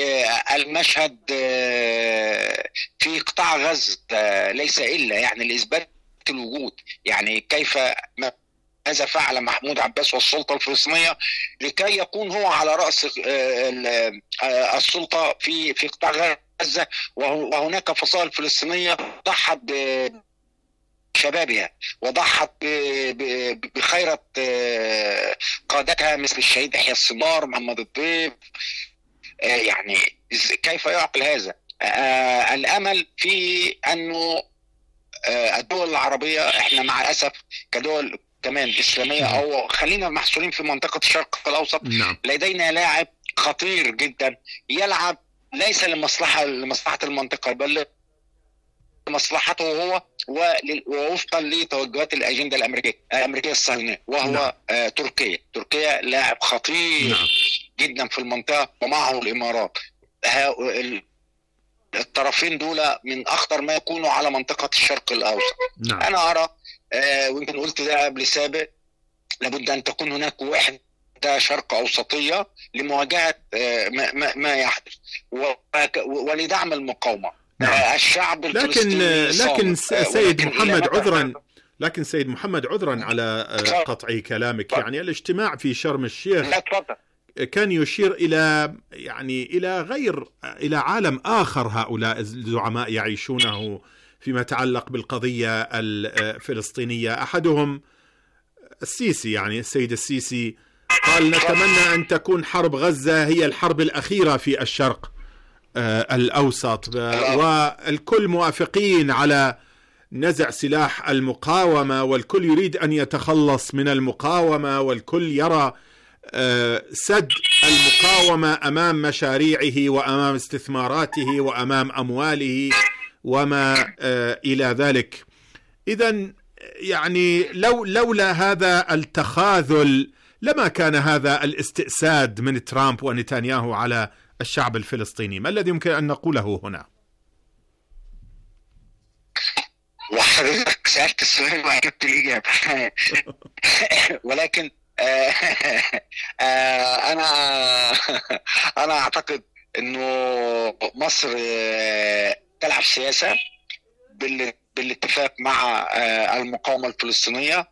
المشهد في قطاع غزة، ليس إلا يعني لإثبات الوجود. يعني كيف ماذا فعل محمود عباس والسلطة الفلسطينية لكي يكون هو على رأس السلطة في قطاع غزة، وهناك فصائل فلسطينية ضحت بشبابها وضحت بخيرة قادتها مثل الشهيد يحيى السمار، محمد الضيف. يعني كيف يعقل هذا؟ الأمل في أنه الدول العربية، احنا مع الأسف كدول كمان إسلامية أو خلينا محصورين في منطقة الشرق الأوسط، لدينا لاعب خطير جدا يلعب ليس لمصلحة المنطقة بل لمصلحته هو ووفقا لتوجهات الأجندة الأمريكية الصهيونية، وهو تركيا لاعب خطير جدا في المنطقة ومعه الإمارات. الطرفين دول من أخطر ما يكونوا على منطقة الشرق الأوسط. أنا أرى ويمكن قلت ده قبل سابق، لابد أن تكون هناك وحدة شرق أوسطية لمواجهة ما يحدث ولدعم المقاومة. الشعب لكن سيد محمد عذرا على قطع كلامك، يعني الاجتماع في شرم الشيخ كان يشير إلى عالم آخر هؤلاء الزعماء يعيشونه فيما يتعلق بالقضية الفلسطينية. أحدهم السيسي، يعني السيد السيسي قال نتمنى أن تكون حرب غزة هي الحرب الأخيرة في الشرق الأوسط، والكل موافقين على نزع سلاح المقاومة، والكل يريد أن يتخلص من المقاومة، والكل يرى سد المقاومة أمام مشاريعه وأمام استثماراته وأمام أمواله وما إلى ذلك. إذن يعني لولا هذا التخاذل لما كان هذا الاستئساد من ترامب ونتنياهو على الشعب الفلسطيني. ما الذي يمكن أن نقوله هنا؟ وحضرتك سألت السؤال وعجبت الإجابة ولكن أنا أعتقد أنه مصر تلعب سياسة بالاتفاق مع المقاومة الفلسطينية.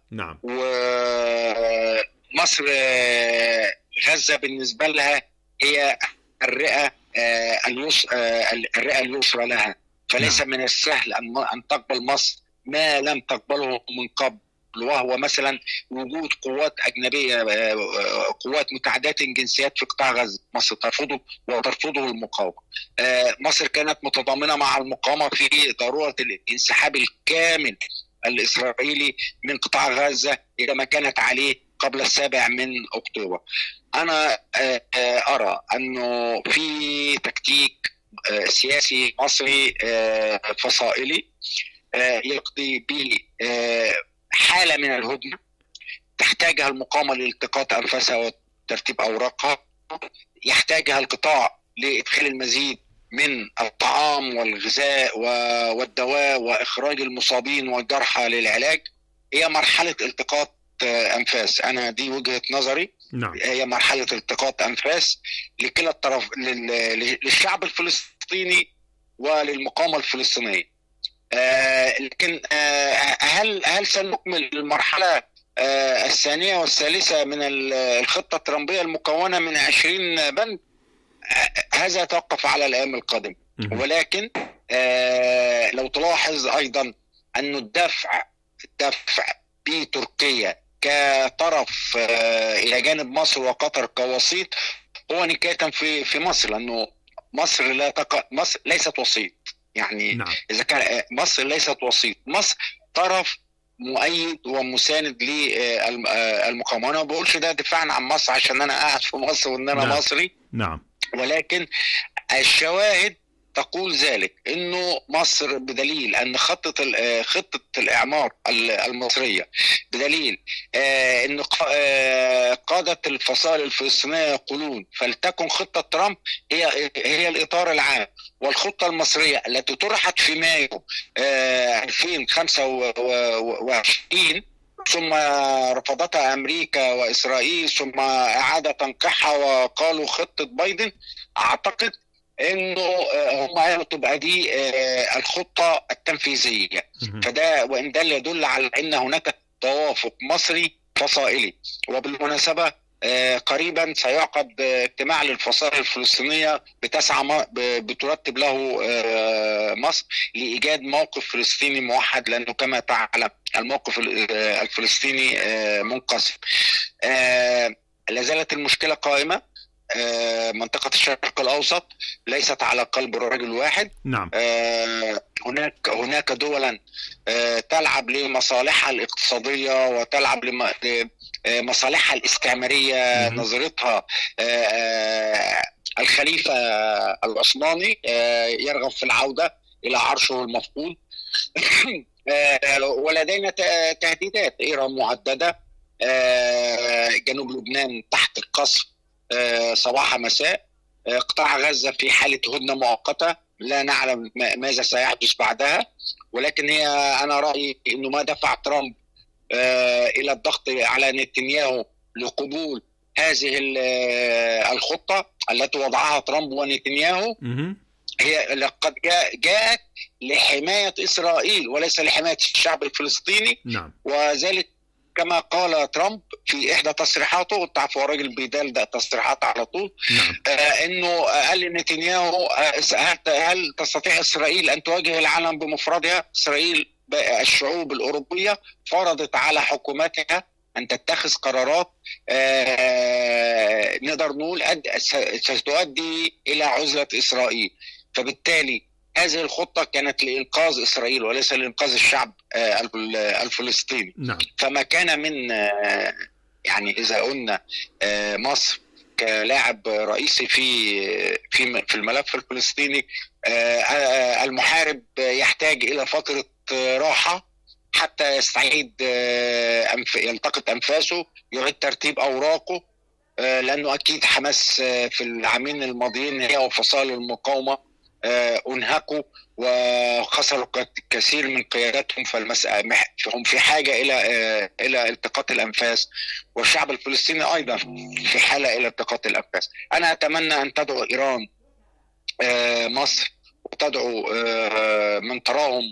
ومصر غزة بالنسبة لها هي الرئة اليسرى لها، فليس من السهل أن تقبل مصر ما لم تقبله من قبل، وهو مثلا وجود قوات أجنبية، قوات متعددة الجنسيات في قطاع غزة. مصر ترفضه وترفضه المقاومة. مصر كانت متضامنة مع المقاومة في ضرورة الانسحاب الكامل الإسرائيلي من قطاع غزة إلى ما كانت عليه قبل 7 أكتوبر. أنا أرى أنه في تكتيك سياسي مصري فصائلي يقضي به حالة من الهدنة تحتاجها المقاومة لالتقاط أنفاسها وترتيب أوراقها، يحتاجها القطاع لإدخال المزيد من الطعام والغذاء والدواء وإخراج المصابين والجرحى للعلاج. هي مرحلة التقاط أنفاس، أنا دي وجهة نظري. هي مرحلة التقاط أنفاس لكلا الطرف، للشعب الفلسطيني وللمقاومة الفلسطينية. لكن هل سنكمل المرحلة الثانية والثالثة من الخطة الترامبية المكونة من 20 بند؟ هذا يتوقف على الأيام القادمة. ولكن لو تلاحظ أيضا أن الدفع بتركيا كطرف إلى جانب مصر وقطر كوسيط هو نكاية في مصر، لأنه مصر مصر ليست وسيط. يعني إذا كان مصر ليست وسيط، مصر طرف مؤيد ومساند للمقاومة. أنا ما بقولش ده دفاعا عن مصر عشان أنا قاعد في مصر وإن أنا مصري، ولكن الشواهد تقول ذلك. إنه مصر بدليل أن خطة الإعمار المصرية، بدليل أن قادة الفصائل الفلسطينية يقولون فلتكن خطة ترامب هي الإطار العام، والخطة المصرية التي طرحت في مايو 2025 ثم رفضتها أمريكا وإسرائيل ثم أعاد تنقيحها وقالوا خطة بايدن، أعتقد انه هم قالوا تبقى دي الخطه التنفيذيه. فده وان ده يدل على ان هناك توافق مصري فصائلي. وبالمناسبه قريبا سيعقد اجتماع للفصائل الفلسطينية بترتب له مصر لإيجاد موقف فلسطيني موحد، لأنه كما تعلم الموقف الفلسطيني منقسم. لازالت المشكلة قائمة. منطقة الشرق الأوسط ليست على قلب رجل واحد. نعم. هناك دولا تلعب لمصالحها الاقتصادية وتلعب لمصالحها الاستعمارية. نظرتها الخليفة العثماني يرغب في العودة إلى عرشه المفقود. ولدينا تهديدات. إيران مهددة، جنوب لبنان تحت القصف صباح مساء، قطاع غزة في حالة هدنة مؤقتة لا نعلم ماذا سيحدث بعدها. ولكن أنا رأيي أنه ما دفع ترامب إلى الضغط على نتنياهو لقبول هذه الخطة التي وضعها ترامب ونتنياهو هي لقد جاءت لحماية إسرائيل وليس لحماية الشعب الفلسطيني. نعم. وذلك كما قال ترامب في إحدى تصريحاته، تعرفوا الراجل بيدلدق تصريحات على طول. نعم. إنه قال لنتنياهو هل تستطيع إسرائيل أن تواجه العالم بمفردها؟ إسرائيل الشعوب الأوروبية فرضت على حكوماتها أن تتخذ قرارات نقدر نقول ستؤدي إلى عزلة إسرائيل. فبالتالي هذه الخطة كانت لإنقاذ إسرائيل وليس لإنقاذ الشعب الفلسطيني. نعم. فما كان من يعني إذا قلنا مصر كلاعب رئيسي في الملف الفلسطيني، المحارب يحتاج إلى فترة راحة حتى يستعيد يلتقط أنفاسه، يعيد ترتيب أوراقه، لأنه أكيد حماس في العامين الماضيين هي وفصائل المقاومة انهكوا وخسروا كثير من قياداتهم، فهم في حاجة إلى التقاط الأنفاس، والشعب الفلسطيني أيضا في حالة إلى التقاط الأنفاس. أنا أتمنى أن تدعو إيران مصر وتدعو من تراهم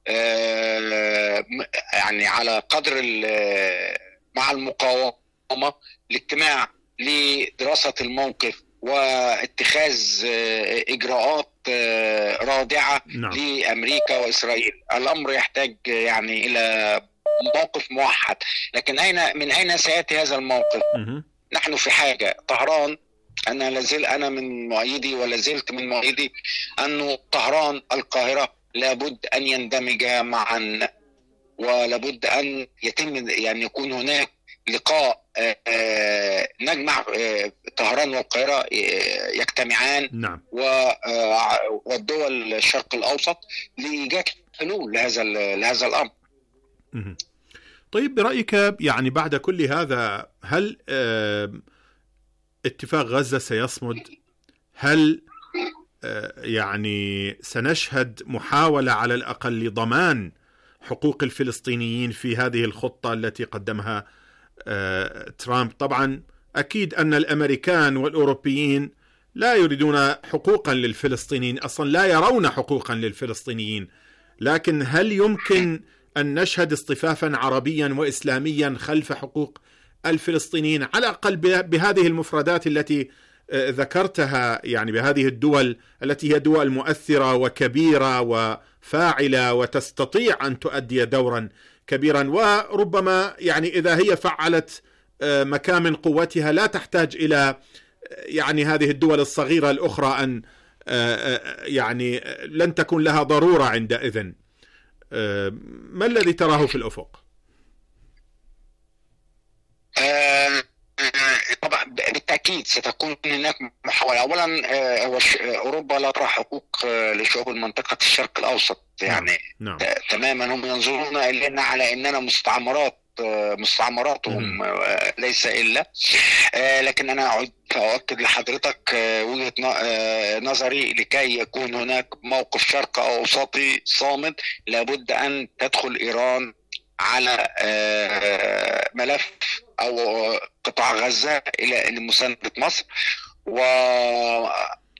يعني على قدر مع المقاومة الاجتماع لدراسة الموقف واتخاذ إجراءات رادعة. نعم. لأمريكا وإسرائيل. الأمر يحتاج يعني إلى موقف موحد، لكن من أين سيأتي هذا الموقف؟ نحن في حاجة. طهران، أنا من مؤيدي ولا زلت من مؤيدي أنه طهران القاهرة لابد أن يندمجا معا، ولابد أن يتم يعني يكون هناك لقاء نجمع طهران والقاهرة يجتمعان. نعم. والدول الشرق الأوسط لإيجاد حلول لهذا الأمر. طيب، برأيك يعني بعد كل هذا هل اتفاق غزة سيصمد؟ هل يعني سنشهد محاولة على الأقل لضمان حقوق الفلسطينيين في هذه الخطة التي قدمها ترامب؟ طبعا أكيد أن الأمريكان والأوروبيين لا يريدون حقوقا للفلسطينيين، أصلا لا يرون حقوقا للفلسطينيين، لكن هل يمكن أن نشهد اصطفافا عربيا وإسلاميا خلف حقوق الفلسطينيين على الأقل بهذه المفردات التي ذكرتها، يعني بهذه الدول التي هي دول مؤثرة وكبيرة وفاعلة وتستطيع أن تؤدي دورا كبيرا، وربما يعني إذا هي فعلت مكان من قوتها لا تحتاج إلى يعني هذه الدول الصغيرة الأخرى أن يعني لن تكون لها ضرورة عندئذ. ما الذي تراه في الأفق؟ طبعا بالتأكيد ستكون هناك محاولة. أولا أوروبا لا ترى حقوق لشعوب المنطقة الشرق الأوسط، يعني نعم. تماما هم ينظرون إلينا على أننا مستعمراتهم ليس إلا. لكن أنا أعود فأؤكد لحضرتك وجهة نظري، لكي يكون هناك موقف شرق أوسطي صامد لابد أن تدخل إيران على ملف أو قطاع غزة إلى مساندة مصر.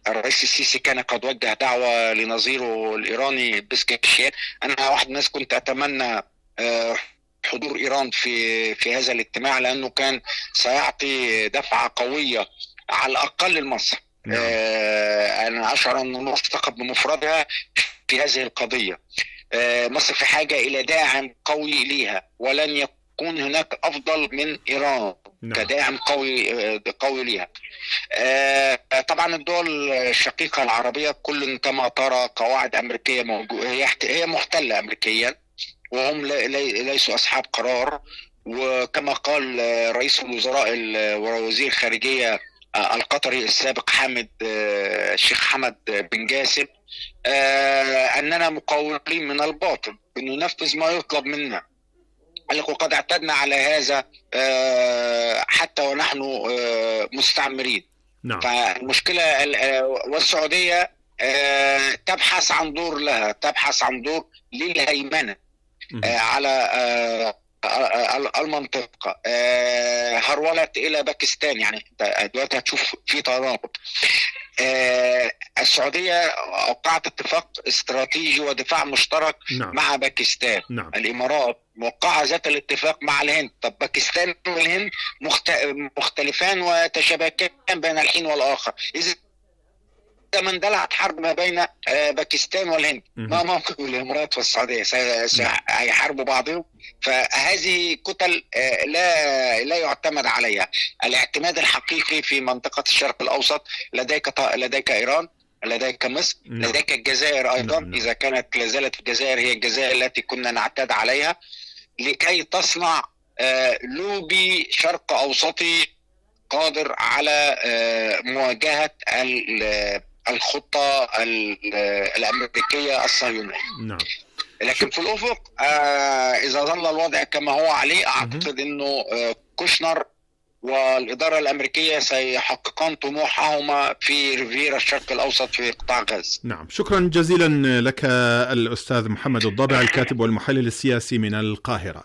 الرئيس السيسي كان قد وجه دعوة لنظيره الإيراني بسكشيان. أنا واحد من الناس كنت أتمنى حضور إيران في هذا الاجتماع، لأنه كان سيعطي دفعة قوية على الأقل لمصر. أنا أشعر أن مصر تقف بمفردها في هذه القضية. مصر في حاجة إلى داعم قوي ليها، ولن يكون هناك أفضل من إيران كداعم قوي ليها. طبعا الدول الشقيقة العربية كل كما ترى قواعد أمريكية موجودة، هي محتلة أمريكيا، وهم ليسوا أصحاب قرار. وكما قال رئيس الوزراء ووزير الخارجية القطري السابق الشيخ حمد بن جاسم، أننا مقاولين من الباطل أن ننفذ ما يطلب منا، وقد اعتدنا على هذا حتى ونحن مستعمرين. فالمشكلة والسعودية تبحث عن دور لها، تبحث عن دور للهيمنة على المنطقة. هرولت إلى باكستان، يعني دلوقتي هتشوف في ترابط. السعودية أوقعت اتفاق استراتيجي ودفاع مشترك مع باكستان. الإمارات موقعة ذات الاتفاق مع الهند. طب باكستان والهند مختلفان وتشابكان بين الحين والآخر. إذا من اندلعت حرب ما بين باكستان والهند، ما موقف الإمارات والسعودية؟ هيحاربوا بعضهم. فهذه كتل لا يعتمد عليها. الاعتماد الحقيقي في منطقة الشرق الأوسط لديك إيران، لديك مصر، لديك الجزائر أيضا، إذا كانت لازالت الجزائر هي الجزائر التي كنا نعتاد عليها، لكي تصنع لوبي شرق أوسطي قادر على مواجهة الخطة الأمريكية الصهيونية. لكن في الأفق إذا ظل الوضع كما هو عليه، أعتقد أنه كوشنر والإدارة الأمريكية سيحققان طموحهما في ريفيرا الشرق الأوسط في قطاع غزة. شكرا جزيلا لك الأستاذ محمد الضابع، الكاتب والمحلل السياسي من القاهرة.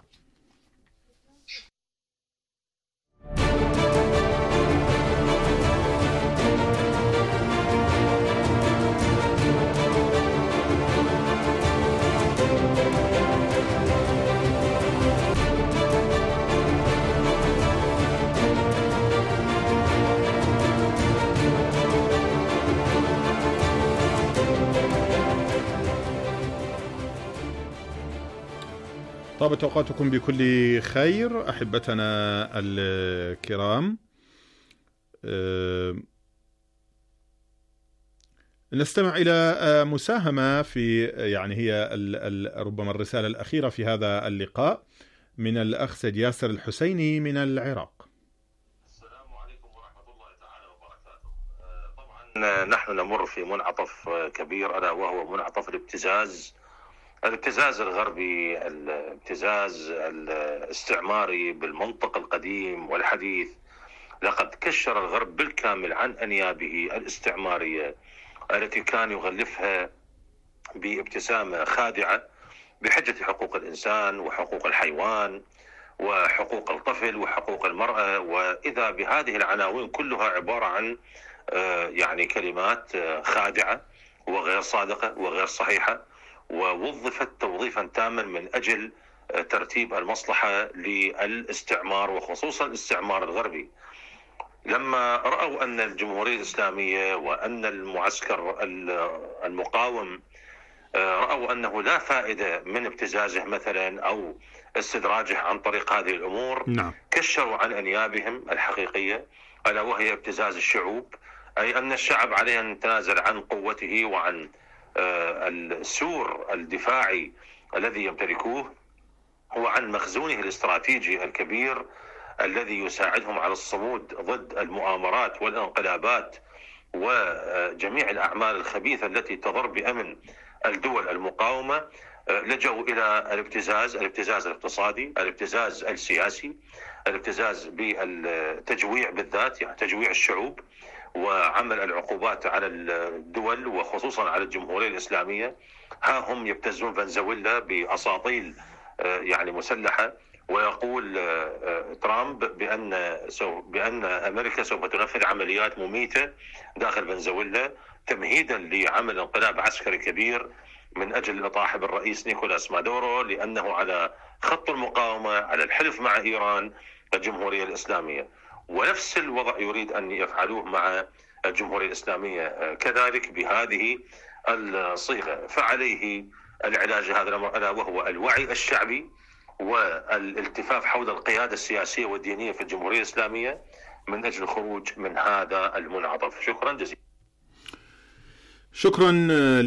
طابت أوقاتكم بكل خير أحبتنا الكرام. نستمع إلى مساهمة في هي ربما الرسالة الأخيرة في هذا اللقاء من الأخ سيد ياسر الحسيني من العراق. السلام عليكم ورحمة الله تعالى وبركاته. طبعا نحن نمر في منعطف كبير، ألا وهو منعطف الابتزاز الغربي، الابتزاز الاستعماري بالمنطق القديم والحديث. لقد كشر الغرب بالكامل عن أنيابه الاستعمارية التي كان يغلفها بابتسامة خادعة بحجة حقوق الإنسان وحقوق الحيوان وحقوق الطفل وحقوق المرأة، وإذا بهذه العناوين كلها عبارة عن كلمات خادعة وغير صادقة وغير صحيحة، ووظفت توظيفا تاما من أجل ترتيب المصلحة للاستعمار وخصوصا الاستعمار الغربي. لما رأوا أن الجمهورية الإسلامية وأن المعسكر المقاوم رأوا أنه لا فائدة من ابتزازه مثلا أو استدراجه عن طريق هذه الأمور، كشروا عن أنيابهم الحقيقية، ألا وهي ابتزاز الشعوب، أي أن الشعب عليه أن يتنازل عن قوته وعن السور الدفاعي الذي يمتلكوه وعن مخزونه الاستراتيجي الكبير الذي يساعدهم على الصمود ضد المؤامرات والانقلابات وجميع الأعمال الخبيثة التي تضر بأمن الدول المقاومة. لجوا إلى الابتزاز الاقتصادي، الابتزاز السياسي، الابتزاز بالتجويع بالذات، تجويع الشعوب وعمل العقوبات على الدول وخصوصا على الجمهورية الإسلامية. ها هم يبتزون فنزويلا بأساطيل مسلحة ويقول ترامب بأن أمريكا سوف تنفذ عمليات مميتة داخل فنزويلا تمهيدا لعمل انقلاب عسكري كبير من أجل الإطاحة بالرئيس نيكولاس مادورو، لأنه على خط المقاومة على الحلف مع إيران الجمهورية الإسلامية. ونفس الوضع يريد أن يفعلوه مع الجمهورية الإسلامية كذلك بهذه الصيغة. فعليه العلاج هذا الأمر، ألا وهو الوعي الشعبي والالتفاف حول القيادة السياسية والدينية في الجمهورية الإسلامية من أجل الخروج من هذا المنعطف. شكرا جزيلا. شكرا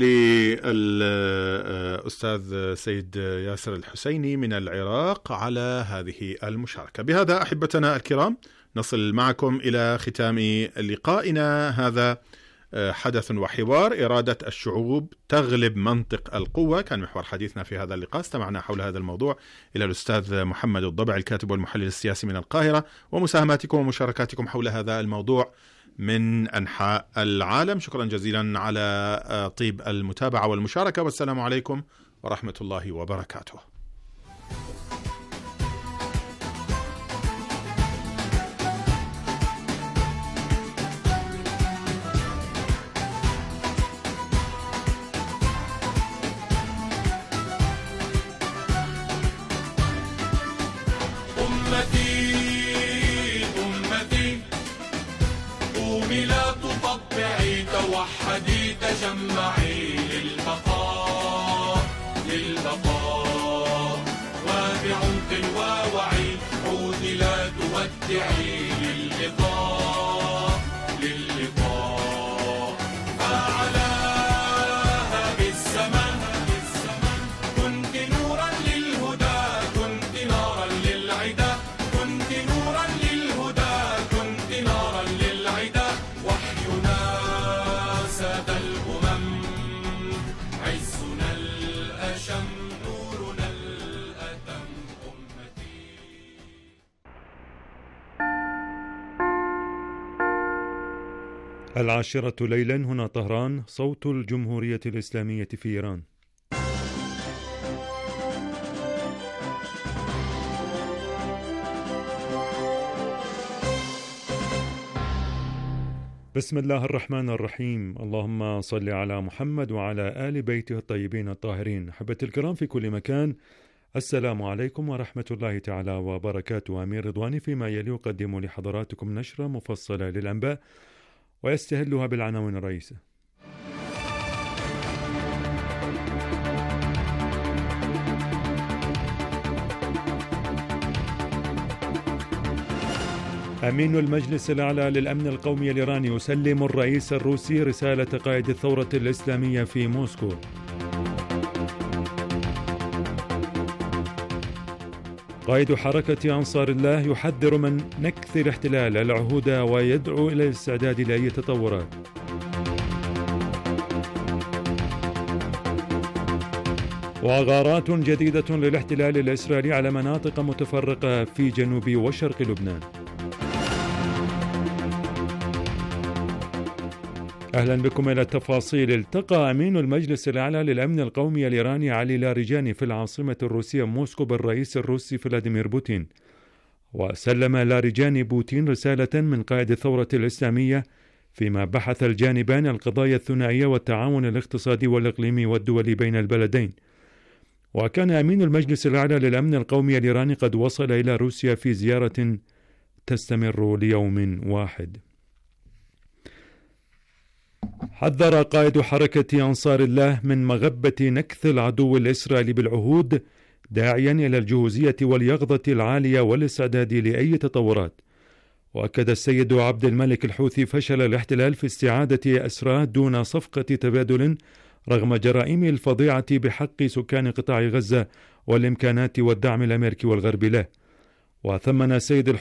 للأستاذ سيد ياسر الحسيني من العراق على هذه المشاركة. بهذا أحبتنا الكرام نصل معكم إلى ختام لقائنا هذا. حدث وحوار، إرادة الشعوب تغلب منطق القوة، كان محور حديثنا في هذا اللقاء. استمعنا حول هذا الموضوع إلى الأستاذ محمد الضبع الكاتب والمحلل السياسي من القاهرة، ومساهماتكم ومشاركاتكم حول هذا الموضوع من أنحاء العالم. شكرا جزيلا على طيب المتابعة والمشاركة، والسلام عليكم ورحمة الله وبركاته. توحدي تجمعي للبقاء وبعمق ووعي عودي لا تودعي للقاء فعلاها بالزمن كنت نورا للهدى، كنت نارا للعدا، كنت نورا للهدى، كنت نارا للعدا. وحينا ساد الأمم، عزنا الأشم، نورنا الأتم. أمتي العاشرة ليلا، هنا طهران، صوت الجمهورية الإسلامية في إيران. بسم الله الرحمن الرحيم. اللهم صل على محمد وعلى آل بيته الطيبين الطاهرين. أحبتي الكرام في كل مكان، السلام عليكم ورحمة الله تعالى وبركاته. أمير رضواني فيما يلي يقدم لحضراتكم نشرة مفصلة للأنباء ويستهلها بالعناوين الرئيسة. أمين المجلس الأعلى للأمن القومي الإيراني يسلم الرئيس الروسي رسالة قائد الثورة الإسلامية في موسكو. قائد حركة أنصار الله يحذر من نكث الاحتلال العهود ويدعو إلى الاستعداد لأي تطورات. وغارات جديدة للاحتلال الإسرائيلي على مناطق متفرقة في جنوب وشرق لبنان. أهلا بكم إلى التفاصيل. التقى أمين المجلس الأعلى للأمن القومي الإيراني علي لاریجاني في العاصمة الروسية موسكو بالرئيس الروسي فلاديمير بوتين، وسلم لاریجاني بوتين رسالة من قائد الثورة الإسلامية فيما بحث الجانبان القضايا الثنائية والتعاون الاقتصادي والإقليمي والدولي بين البلدين. وكان أمين المجلس الأعلى للأمن القومي الإيراني قد وصل إلى روسيا في زيارة تستمر ليوم واحد. حذر قائد حركة أنصار الله من مغبة نكث العدو الإسرائيلي بالعهود، داعيا إلى الجهوزية واليقظة العالية والاستعداد لأي تطورات. وأكد السيد عبد الملك الحوثي فشل الاحتلال في استعادة أسرى دون صفقة تبادل رغم جرائم الفظيعة بحق سكان قطاع غزة والإمكانات والدعم الأمريكي والغربي له. وثمن السيد